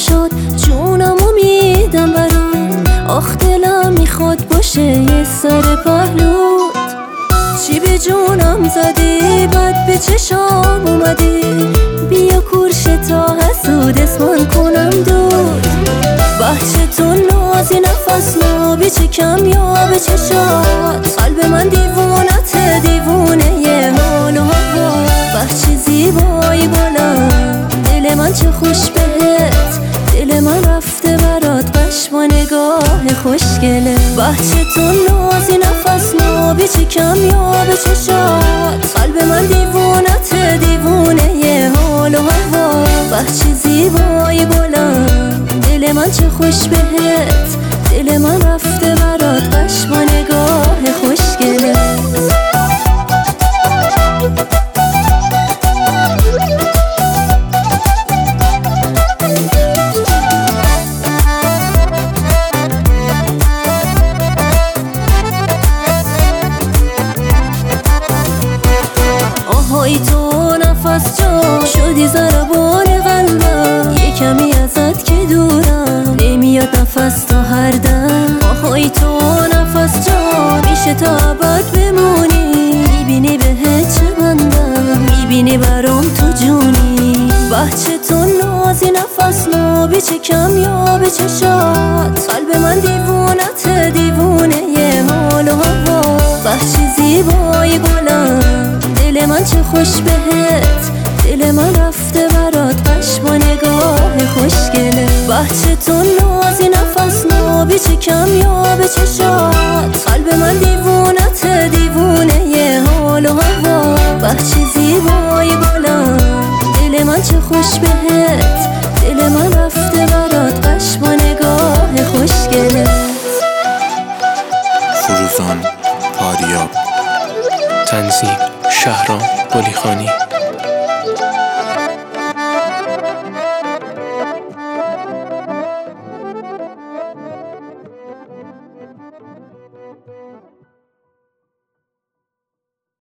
شد جونمو میدم برات. آخ دلم میخواد باشه یه سر پهلوت. چی به جونم زدی بد به چشام اومدی، بیا کورش تا حسود اسمان کنم دود. بچه تو نازی نفس نابی چه کم یا به چشات، قلب من دیوونت دیوونه یه حال و هوا. بچه زیبایی بلند دل من چه خوش بهت، دل من رفته برات قشم و نگاه خوشگله. بچه تو نازی نفس نابی چه کم یا به چشات، قلب من دیوونت دیوونه یه حال و هوا. بچه زیبایی بلند دل من چه خوش بهت، دل من رفته برات قشم و نگاه خوشگله. آهای تو نفس جا شدی ضربان قلبم، یه کمی ازت که دورم نمیاد نفس تا هر دم. آهای تو نفس جا میشه تا ابد بمونی، میبینی بهت چه بندم، میبینی برام تو جونی. بچه تو نازی نفس نابی چه کم یا به چشات، قلب من دیوونت دیوونه یه حال و هوا. بچه زیبایی بلند دل من چه خوش بهت، دل من رفته برات قشم و نگاه خوشگله. بچه تو نازی نفس نابی چه کم یا به چشات، قلب من دیوونت دیوونه یه حال و هوا. بچه زیبایی بلند دل من چه خوش بهت، دل من رفته برات قشم و نگاه خوشگله. فروزان پاریاب، تنظیم شهرام قلیخانی.